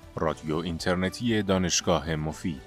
رادیو اینترنتی دانشگاه مفید.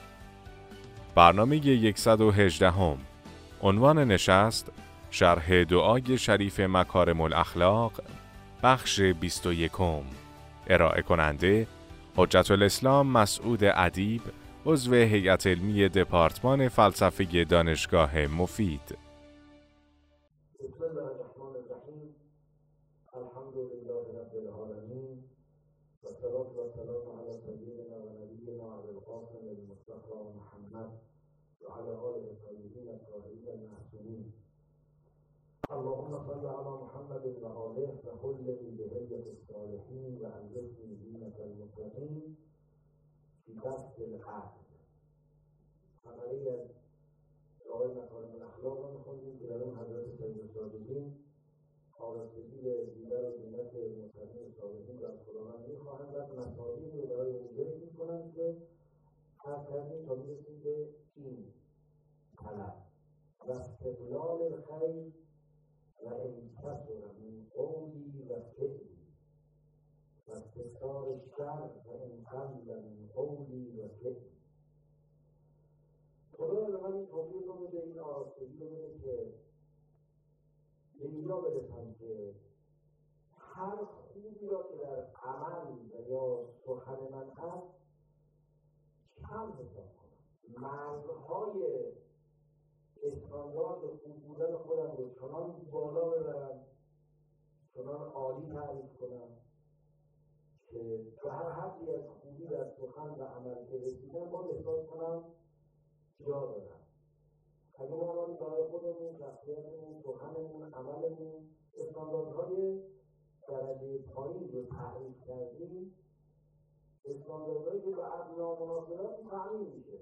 برنامه 118 عنوان نشست شرح دعای شریف مکارم الاخلاق بخش 21. ارائه کننده حجت الاسلام مسعود ادیب، عضو هیئت علمی دپارتمان فلسفه دانشگاه مفید. بسم الله الرحمن الرحیم. الحمد لله رب العالمین و الصلاة و السلام علی سیدنا و نبینا ابی القاسم المصطفى محمد و علی آله الطیبین الطاهرین المعصومین. اللهم صل علی محمد و آله و حلنی بهیة الصالحین و البسنی زینة المتقین فی بسط العقل. خبری از دعای مکارم الاخلاق رو می‌خوندیم که در اون حضرت سید الصادقین آرستگی به دیدار و زینت متقین صالحین را از خداوند می‌خواهند و مطالبی رو برای اون ذکر می‌کنند که عرض کردیم تا می‌رسیم به این طلب و استقلال الخیر و انتصر من قولی و فعلی و استثار الشر و انقل من قولی و فعلی. خدا به من این توفیق رو بده، این آرستگی رو بده که به اینجا برسم که هر خوبی را که در عمل و یا سخن من هست کم حساب کنم، مرزهای استاندارد خوب بودن خودم رو چنان بالا ببرم، چنان عالی تعریف کنم که به هر حدی از خوبی در سخن و عمل که رسیدم باید احساس کنم جا دارم. اگه ما الان برای خودمون، شخصیتمون، سخنمون، عملمون استانداردهای درجه پایین رو تعریف کردیم، استانداردهایی که به ادنا مناسبت تعیین میشه،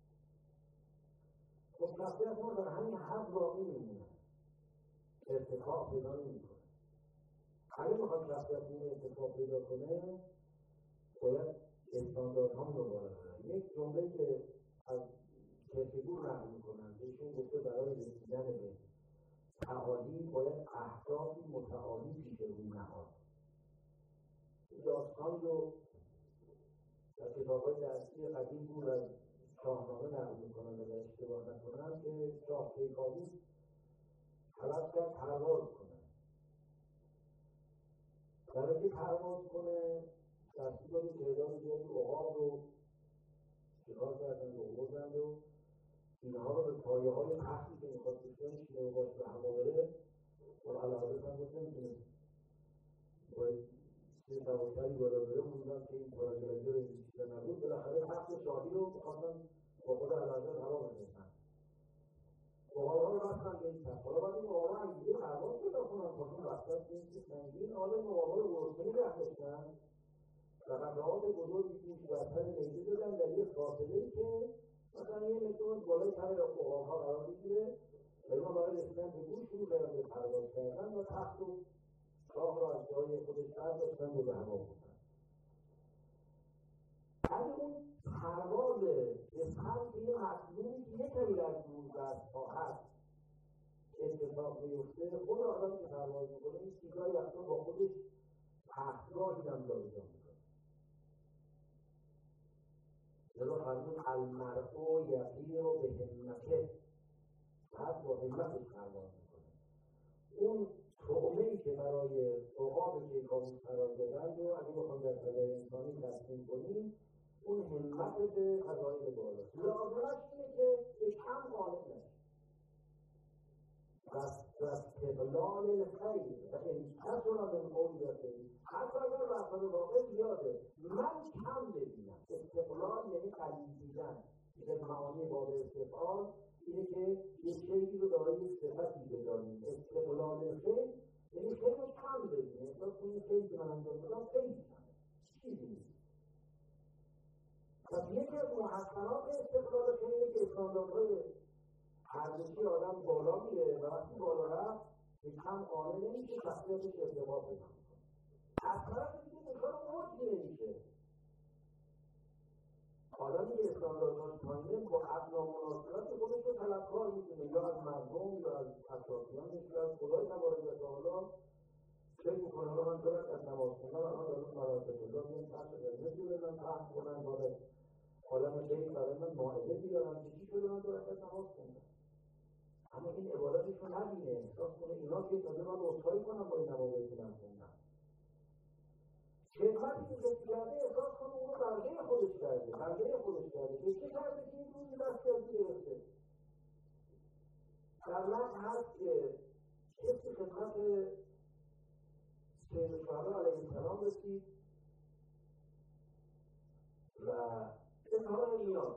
خب شخصیت ما در همین حد باقی میمونه، ارتفاع پیدا نمیکنه. اگه میخواد شخصیتمون ارتفاع پیدا کنه باید استانداردهامون رو بالا ببریم. یک جمله که از کیفگور نقل میکنن که ایشون گفته برای رسیدن به تعالی باید اهدافی متعالی پیش روی نهاد. داستان رو در کتاب‌های درسی قدیم بود از شاهنامه نقل میکنن و اشتباه نکنن که شاه کیکاووس طلب کرد پرواز کنه. برای اینکه پرواز کنه دستی داری تعداد زیادی عقاب رو شکار کردن و آوردن و اینها رو به پایه‌های تختی که می‌خواد بشکنه شیره و باش به هوا بره و علاوه هم گفتن که باید یه سوارکری بالا بره موندن که این پراگرافی رو این چیزا نبود. بالاخره تخت شاهی رو بخواستن با خود علاوه هوا بزنن. عقاب‌ها رو رفتن به این تخت. حالا باید این عقاب‌ها هم دیگه پرواز پیدا کنن، خودشون رفتن به این چیز سنگین. حالا این عقاب‌ها رو گرسنه نگه داشتن و قطعات بزرگی توش بر سر نیزه دادن در یک فاصله‌ای که مثلا یه متر بالای سر عقاب‌ها قرار بگیره و اینا برای رسیدن به گوش شروع کردن به پرواز کردن و تخت و شاه را از جای خودش برداشتن و به هوا بردن. اگه اون پرواز به سمت یه مطلوبی که یه کمی در دوربست‌ها هست اتفاق بیفته، خود آدم که پرواز می‌کنه این چیزایی وقتا با خودش تختگاهی هم جابجا می‌کنه. لذا فرمود المرء یطیر به همته، بعد با همتش پرواز می‌کنه. اون طعمه‌ای که برای عقاب کیکاووس قرار دادن رو اگه بخوام در فضای انسانی ترسیم کنیم، اون همت به فضایل بالاست. لازمش اینه که به کم قانع نشیم و استقلال الخیر و انتصر من قولی و فعلی. حتی اگر رفتار واقع زیاده من کم ببینم. استقلال یعنی قلیل دیدن. یک معانی باب استفعال اینه که یک شیئی رو دارای یک صفتی بدانیم. استقلال الخیر یعنی خیر رو کم ببینیم. احساس کنیم خیلی که من انجام دادم خیلی کمه، چیزی نیست. پس یکی از محسنات استقلال خیره که استانداردهای ارزشی آدم بالا میره و وقتی بالا رفت به کم قانع نمیشه، شخصیتش ارتباط پیدا میکنه. از طرف دیگه دچار عجب نمیشه. آدمی که استانداردهاش پایینه با ادنا مناسبت خودش رو طلبکار میکنه، یا از مردم یا از اطرافیانش یا از خدای تبارک و تعالی فکر میکنه حالا من دارم از نماز خوندم الان دارم مراتب الله میام فرش قرمز ببینم من پهن کنن، باید عالم غیب برای من مائده بیارن که چی شده من 2 رکعت نماز خوندم. اما این عبادتش رو نبینه، احساس کنه اینا که تازه من عذرخواهی کنم با این نمازی که من خوندم. خدمتی که کسی کرده احساس کنه اونو بنده خودش کرده، بنده خودش کرده که چه کرده که این روزی دستی از گرفته. در لحظه هست که کسی خدمت سید الشهدا علیه السلام رسید و اظهار نیاز.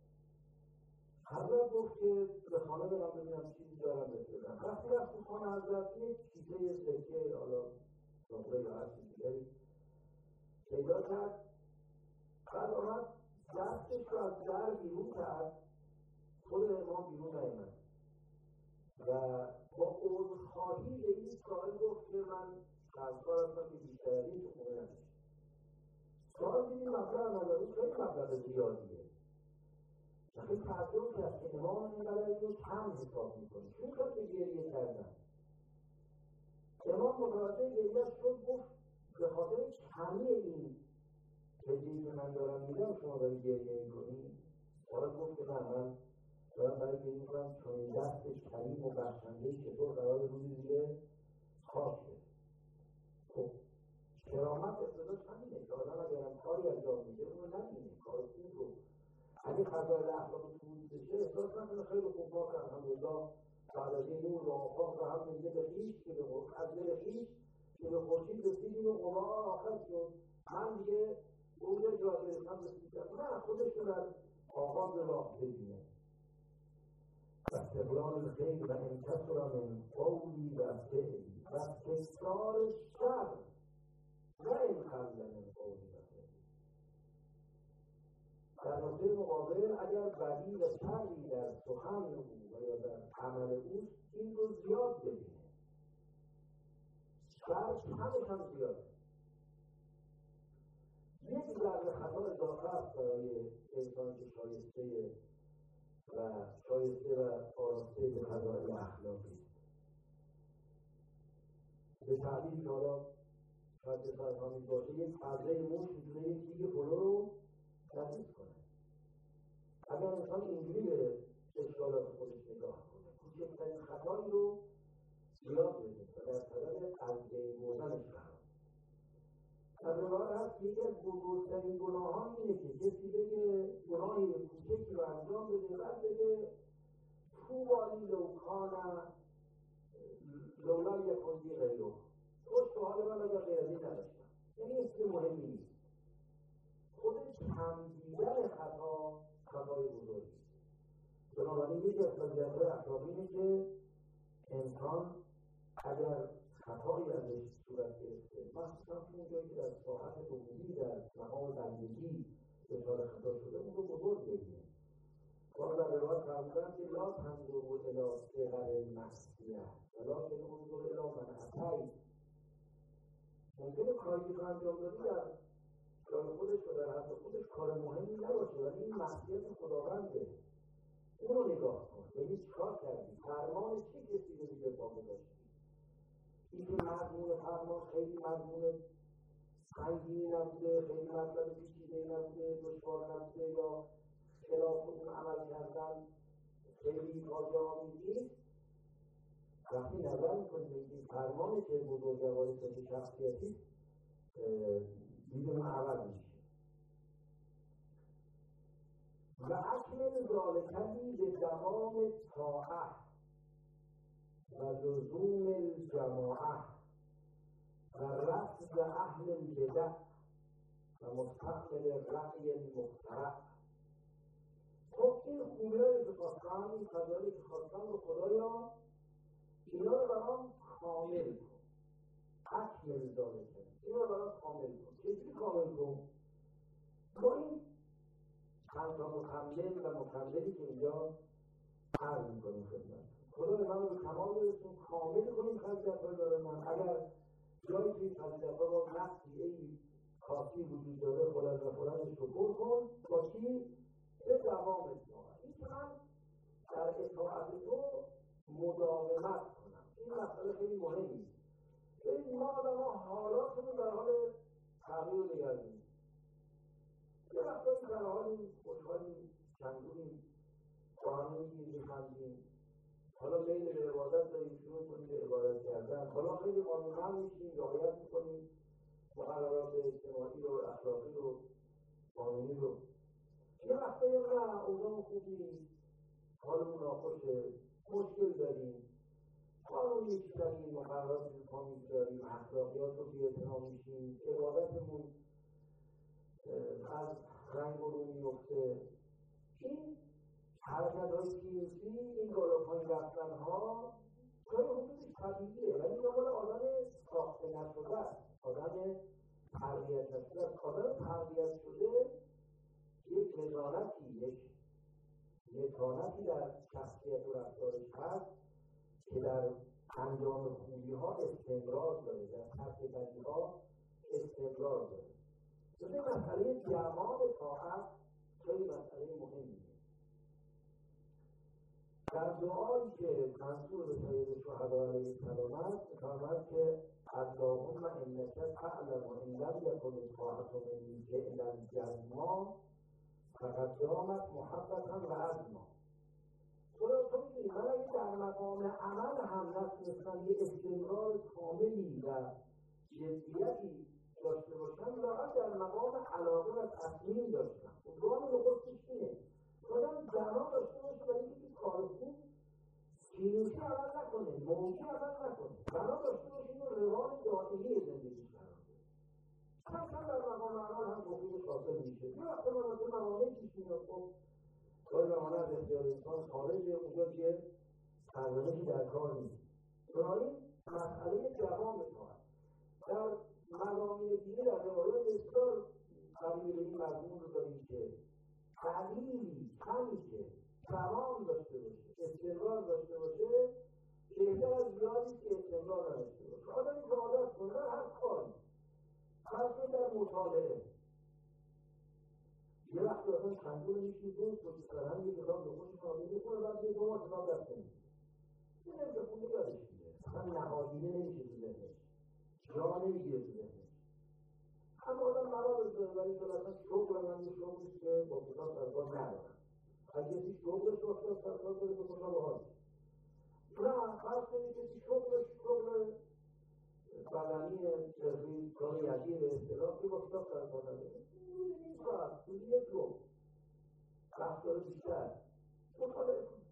حضرت گفت که به خانه برم ببینم چیزی دارم بسیدم. وقتی رفت تو خانه حضرت یک کیسه سکه، حالا نقره یا هر چیزی دیگری پیدا کرد. بعد آمد دستش رو از در بیرون کرد، خود امام بیرون نیامد و با عذرخواهی به این سائل گفت که من خواستار هستم که بیشتر از این تو خونه نمیشه. سائل دیدی مبلغ نظر اون خیلی مبلغ زیادیه. خیلی تعجب کرد که امام اینقدر اینو کم حساب میکنه، چون خواست به گریه کردن. امام متوجه گریه شد، گفت به خاطر کمی این هدیه‌ای که من دارم میدم شما داری گریه میکنی؟ سائل گفت که نه، من دارم برای گریه میکنم چون این دست کریم و بخشنده‌ای چطور قرار روزی زیر خاک بده. خب کرامت اقتضاش همینه که آدم اگر هم کاری انجام میده اون رو نبینه، کار خوب رو اگه خطای اخلاقی تو وجود بشه احساس نکنه خیلی خوب ما که الحمدلله بعد از این نور و آفاق و هم میده به خویش که از دل خویش که به خورشید رسیدیم و غبار آخر شد، من دیگه اونجا جا برسم رسیدم. نه، خودش رو در آغاز راه ببینه. و استقلال الخیر و انکسر من قولی و فعلی و تکرار شر و انقل من قولی و فعلی. در نقطه مقابل اگر بدی و شری در سخن او و یا در عمل اوست این رو زیاد ببینه، شر همش هم زیاده. یک ذره خطا اضافه است برای انسان که شایسته و آراسته به فضایل اخلاقی. به تعبیری که حالا شاید به ساعت آمیز باشه، یک قدره موش میتونه یک دیگه پلو رو نزدیک کنه. اگر انسان اینجوری به اشکالات خودش نگاه کنه، کوچکترین خطایی رو زیاد بده و در طرف از بین بردنش قرار. از روایت هست که یکی از بزرگترین گناهان اینه که کسی بگه گناهی کوچکی رو انجام بده، بعد بگه توبالی لولا یکن لی غیره، خوش به حال من اگر غیر از این نداشتم. یعنی این چیز مهمی نیست. خود کم دیدن خطای بزرگی. بنابراین یکی از فضیلت‌های اخلاقی اینه که انسان اگر خطایی ازش صورت گرفته، مخصوصا تو اون جایی که در ساحت عمومی در مقام بندگی دچار خطا شده، اون رو بزرگ ببینه. باز در روایت فرمودن که لا تنظروا الی صغر المعصیة ولکن انظروا الی من اتیت. ممکنه کاری که انجام دادی در جای خودش و در حد خودش کار مهمی نباشه، ولی این معصیت خداونده، اون رو نگاه کن، ببین چیکار کردی، فرمان چه کسی رو دیگه پا گذاشتی. این که مضمون فرمان خیلی مضمون سنگینی نبوده، خیلی مطلب پیچیده‌ای نبوده، دشوار نبوده یا خلاف اون عمل کردن خیلی فاجعه‌آمیز نیست. وقتی نظر می‌کنید این فرمانی که بزرگواری سازی شخصیتی دیدون عمل میشه. و اکمل ذالکلی به دوام طاعه و لزوم الجماعه و رفض اهل البدع و مستقبل رأی المخترع. خب این خوبی‌هایی که خواستم، این فضایلی که خواستم رو خدایا اینا رو برام کامل کن. اکمل ذالکلی، اینا رو برام کامل کن. چجوری کامل کن؟ با این چند تا مکمل و مکملی که اینجا عرض می‌کنیم خدمت. خدا به من رو کمال برسون، کامل کنیم فضیلت‌های برای من. اگر جایی توی فضیلت‌ها با نقصی ای خاصی وجود داره، خلل و خللش رو پر کن. با چی؟ به دوام اطاعت. این که من در اطاعت تو مداومت کنم. این مسئله خیلی مهمی. ببین ما آدم‌ها حالاتمون در حال تغییر و دگرگونی. خوشحالیم، چندونیم، با همه میخندیم. حالا میل به عبادت داریم، شروع کنیم به عبادت کردن. حالا خیلی قانونمند میشیم، رعایت میکنیم مقررات اجتماعی رو، اخلاقی رو، قانونی رو. یه وقتایی نه، اوضاع خوب نیست، حالمون ناخوشه، مشکل داریم، قانون میشکنیم، مقررات رو پا میگذاریم، اخلاقیات رو بی‌احترام میشیم، عبادتمون از رنگ و رو میفته. این حرکت‌های سیاسی، این بالا پایین رفتن‌ها جای حدودش طبیعیه، ولی این مال آدم ساخته نشده است، آدم تربیت نشده است. آدم تربیت شده یک متانتی، یک متانتی در شخصیت و رفتارش هست که در انجام خوبی‌ها استمرار داره، در ترک بدی‌ها استمرار داره. مثل مسئله دوام طاعت خیلی مسئله مهمیه. در دعایی که منصور به سید شهدا علیه السلام است می‌فرماید که اللهم انک تعلم ان لم یکن الطاعة منی فعلا جزما فقد دامت محبة و عزما. خدا تو می‌دونی من اگه در مقام عمل هم نتونستم یه استمرار کاملی و جدیتی داشته باشم، لااقل در مقام علاقه و تصمیم داشتم. عنوان نخستش اینه آدم جمع داشته باشه برای اینکه کار خوب سینوسی عمل نکنه، موجی عمل نکنه، بنا داشته باشه اینو روان دائمی زندگی قرار بده. کم در مقام عمل هم توفیقش حاصل میشه. یه وقت مثلا موانعی پیش میاد، خب گاهی موانع از اختیار انسان خارجه، اونجا که سرزنشی در کار نیست. بنابراین مسئله دوام طاعت در مضامین دینی در روایات بسیار قریب به این مضمون رو داریم که تعلیمی کمی که دوام داشته باشه، استمرار داشته باشه، بهتر از زیادی که استمرار نداشته باشه. آدمی که عادت کنه در هر کاری، خاصه در مطالعه، یه وقتی آدم چندون میشید دوست رو سرهم یه کتاب رو خوش کنه میخونه، بعد یه 2 ماه کتاب دست نمیشه، یه نمیشه خونه یادش میده، اصلا نهادینه نمیشه تو ذهنش، جا نمیگیره تو ذهنش. اما آدم مرا بزنه برای که اصلا شغل من یه شغلیست که با کتاب سرکار ندارم. اگه کسی شغلش رو اختیار سرکار داره که خوشحال حال نه، فرض کنید کسی شغلش شغل بدنی سرویس کار یدی به اصطلاح که با کتاب سرکار نداره، روزی نیم ساعت، روزی 1 رو وقت داره بیشتر مطالعه کنه.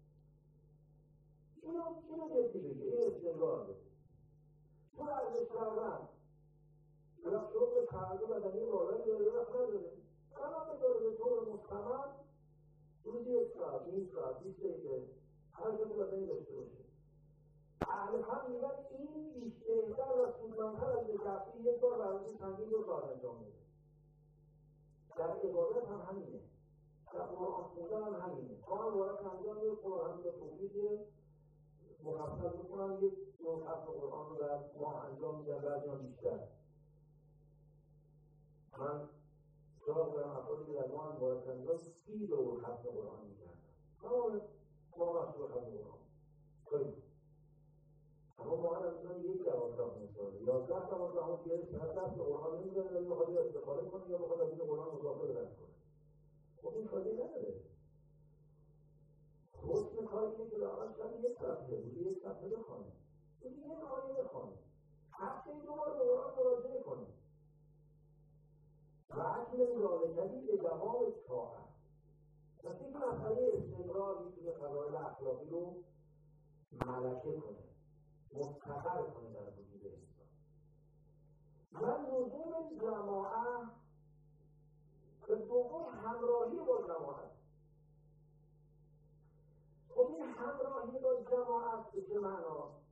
اینو جدی بگیر، این استمرار بده. تو ورزش کردن یا شغل خرد بدنی بالایی داره یا وقت نداره، علاقه داره به طور مستمر روزی 1 ساعت، نیم ساعت، 20 دقیقه حرکت بدنی داشته باشه. اهل فن میگن این بیشتر و سودمندتر از به کفی 1 بار ورزش سنگین رو ساعت انجام میده. در عبادت هم همینه، در قرآن خوندن هم همینه. ما هم وارد انجام یه قرآن هم به توفیق مفصل میکنن، یه 2 ختم قرآن رو در ماه انجام میدن، بعضی هم بیشتر. من سراغ دارم افرادی که در ماه هم وارد انجام 30 دور ختم قرآن میکردن. تمام ماه ختم قرآن خیلی. اما ما هم میتونم 1 12 مثال 11 12 هم گرفت، هر دست قرآن نمیزنه ولی بخواد استفاده کنه یا بخواد از این قرآن مذاکره رد کنه. خب این فایده نداره. حسن کار اینه که لااقل شب 1 صفحه روزی 1 صفحه بخونه، روزی 1 آیه بخونه، هفته 2 بار به قرآن مراجعه کنه. و اکنون ذالکدی به دوام طاعت. پس این مسئله استمرار میتونه فضایل اخلاقی رو ملکه کنه، مستقر کنه در وجود انسان. و لزوم جماعت به دوم همراهی با جماعت. خب این همراهی با جماعت به چه معنا؟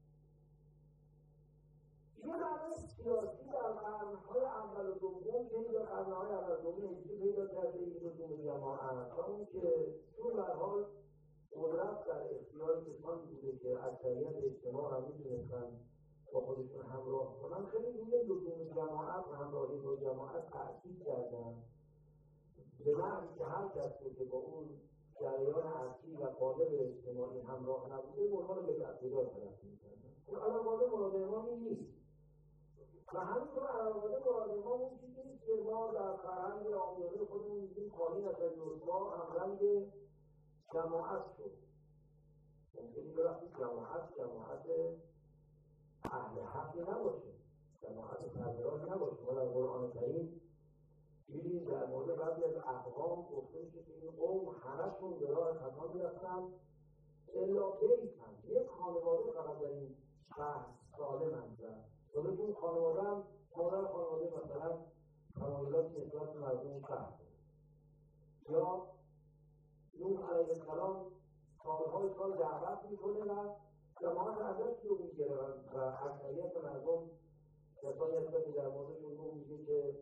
یه معنی سیاسی در قرن‌های اول و دوم پیدا، قرن‌های اول و دوم هجری پیدا کرده این لزوم جماعت، و اون که چون به هر حال قدرت در اختیار کسانی بوده که اکثریت اجتماع هم میتونستن با خودشون همراه کنن، خیلی روی لزوم جماعت و همراهی با جماعت تأکید کردن، به معنی که هر کس که با اون جریان اصلی و قالب اجتماعی همراه نبوده به عنوان بدعت‌گذار تلقی می‌کردن. خب الان قالب مراد امام این نیست. و همینطور علاوه مراد امام اون چیزی نیست که ما در فرهنگ عامیانه خودمون میگیم خانی نشد رسوا همرنگ جماعت شد. ممکنی که وقتی جماعت اهل حقی نباشه، جماعت سربراهی نباشه. ما در قرآن کریم می‌بینیم در مورد بعضی از اقوام گفته میشه که این قوم همه‌شون به راه خطا می‌رفتن الا بیتن، یک خانواده فقط در این شهر سالم‌اند و اون خانواده هم مادر خانواده مثلا تمایلاتی نسبت به مردم شهر بود. یا نوح علیه السلام سالهای سال دعوت میکنه و جماعت ازش رو میگیره و اکثریت مردم کسانی هستن که در موردشون نوح میگه که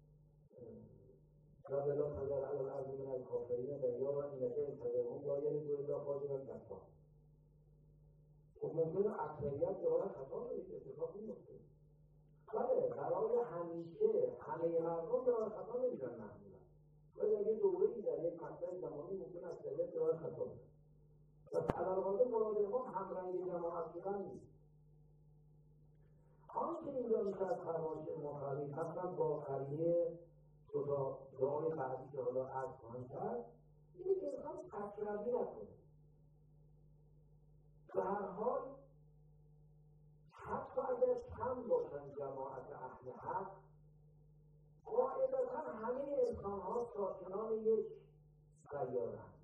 رب لا تذر علی الارض من الکافرین دیارا انک ان تذرهم لا یلدوا الا فاجرا کفارا. خب ممکنه اکثریت به راه خطا بره که اتفاق میفته، بله برای همیشه همه مردم به راه خطا نمیرن معمولا، ولی در یه دوره‌ای در یک مقطع زمانی ممکن اکثریت به راه خطا بره. پس علاوه مراد امام همرنگ جماعت شدن نیست. آنچه اینجا میشه از فرمایش امام فهمید مثلا با قرینه دو تا دعای بعدی که حالا عرض خواهم کرد اینه که انسان تکراری نکنه. به هر حال حتی اگر کم باشن جماعت اهل حق، قاعدتا همه انسان ها ساکنان یک سیاره‌اند.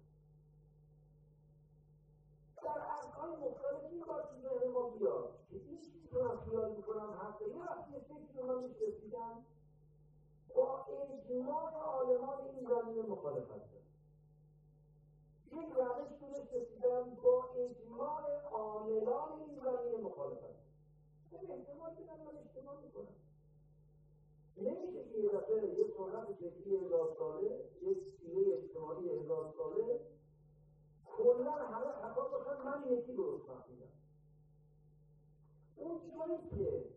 در عرصه‌های مختلفی باید تو ذهن ما بیاد که این چیزی که من خیال میکنم حقه. یه وقتی یه فکری رو من میشه رسیدم با اجماع عالمان این زمینه مخالفت دارم، یک روش رو رسیدم با اجماع عاملان این زمینه مخالفت دارم. این احتمال بدن من اشتباه میکنم. نمیشه که یه دفعه یه سنت فکری 1000 ساله، یک سیره اجتماعی 1000 ساله کلا همه خطا باشن من یکی درست فهمیدم. اون جایی که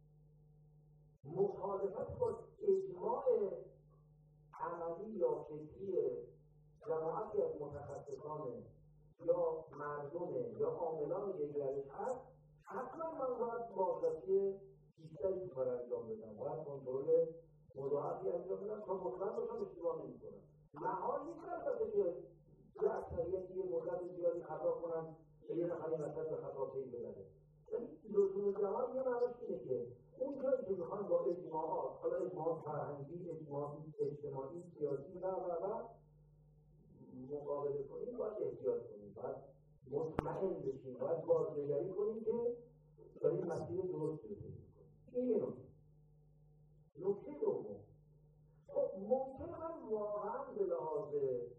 مخالفت با اجماع عملی یا فکری جماعتی از متخصصان یا مردم یا عاملان یک روش هست، حتما من باید بازرسی بیشتری تو کار انجام بدم، باید کنترل مضاعفی انجام بدم تا مطمئن باشم اشتباه نمی‌کنم. محال نیست البته که یه اکثریت یه مدت زیادی خطا کنن و یه نفر این وسط به خطا پی ببره. ولی لزوم جواب یه معنیش اینه که اون جایی که میخوان با اجماعات، حالا اجماعات فرهنگی، اجماعات اجتماعی، سیاسی و مقابله کنیم، باید احتیاط کنیم، باید مطمئن بشیم، باید بازنگری کنیم که داریم مسیر درست رو طی می‌کنیم. این یه نکته. نکته دوم، خب ممکنه من واقعا به لحاظ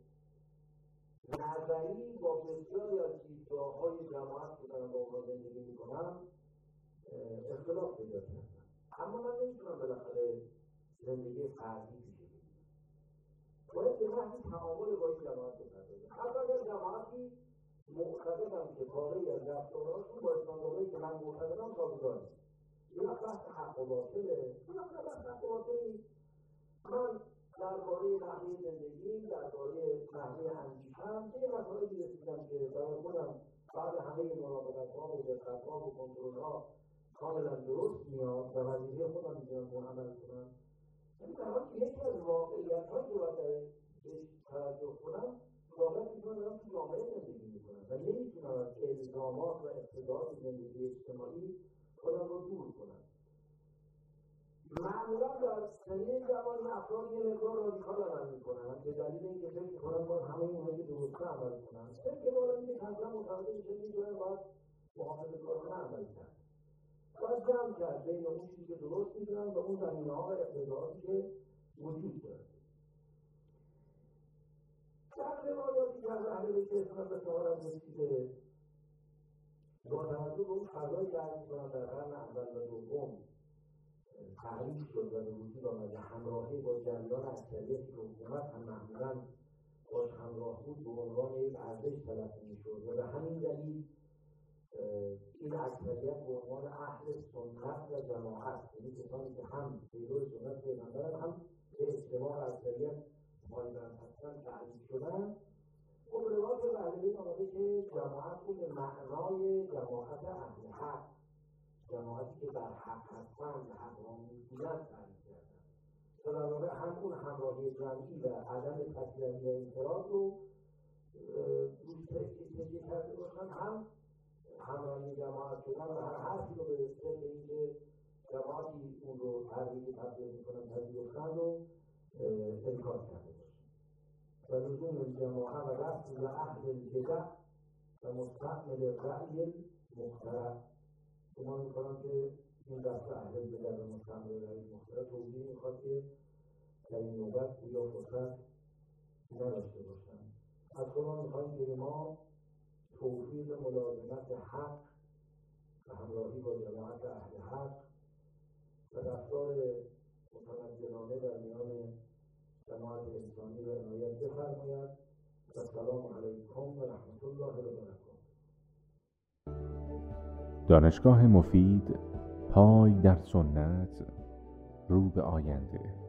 نظری با بسیاری از دیدگاه‌های جماعت که دارم با اونها زندگی می‌کنم اختلاف پیدا کردم، اما من نمی‌تونم بالاخره زندگی فردی پیش بگیرم. باید به محض تعامل با این جماعت بپردازم. حتی اگر جماعتی معتقدم که پاره‌ای از رفتارهاشون با استانداردهایی که من معتقدم سازگار نیست. یه وقت بحث حق و باطله، یه وقت بحث حق و باطل نیست. من درباره نحوه زندگی، درباره نحوه اندیشه‌ام به نتایجی رسیدم که برای خودم بعد همه مراقبت‌ها و دقت‌ها و کنترل‌ها کاملا درست میاد و وظیفه خودم می‌دونم اون عمل کنم. ولی در حالی که یکی از واقعیت‌هایی که باید بهش توجه کنم، واقعیتی که من دارم تو جامعه زندگی می‌کنم و نمی‌تونم از الزامات و اقتضاعات زندگی اجتماعی خودم رو دور کنم. معمولا در سنین جوانی افراد یه مقدار رادیکال عمل میکنن به دلیل اینکه فکر میکنن باید همه اونهایی که درسته عمل کنن. فکر بالا اینکه کمتر متوجه میشه میدونن باید محافظه‌کارانه عمل کرد، باید جمع کرد بین اون چیزی که درست میدونن و اون زمینه‌ها و اقتضاعاتی که وجود داره. در روایاتی که از اهل بیت اسلام به شمارم رسیده با توجه به اون فضایی که عرض می‌کنم در قرن اول و دوم تعریف شد و به وجود آمد همراهی با جریان اکثریتی که حکومت هم معمولاً باش همراه بود به عنوان یک ارزش تلقی می‌شد و به همین دلیل این اکثریت به عنوان اهل سنت و جماعت، یعنی کسانی که هم پیرو سنت پیغمبرند هم به اتباع اکثریت پایبند هستند تعریف شدن. خب روایت از اهل بیت آمده که جماعت بود به معنای جماعت اهل حق، جماعتی که بر حق هستند و حق را می‌گویند تعریف کردند. و در واقع هم اون همراهی جمعی و عدم تکراری انفراد رو روی تکیه کرده باشن، هم همراهی جماعت شدن و هر حرفی رو به سر اینکه جماعتی اون رو ترویج تبدیل می‌کنن پذیرفتن رو انکار کرده باشن. و لزوم الجماعه و رسم اهل البدع و مستعمل رأی مخترع. گمان می‌کنم که این رفع اهل البدع و مستعمل رأی مخترع توضیح می‌خواد که در این نوبت یا فرصت نداشته باشن. از شما می‌خوایم که ما توفیق ملازمت حق و همراهی با جماعت اهل حق و رفتار متمدنانه در میان جماعت انسانی و عنایت بفرماید. و السلام علیکم و رحمت الله و برکاته. دانشگاه مفید، پای در سنت، رو به آینده.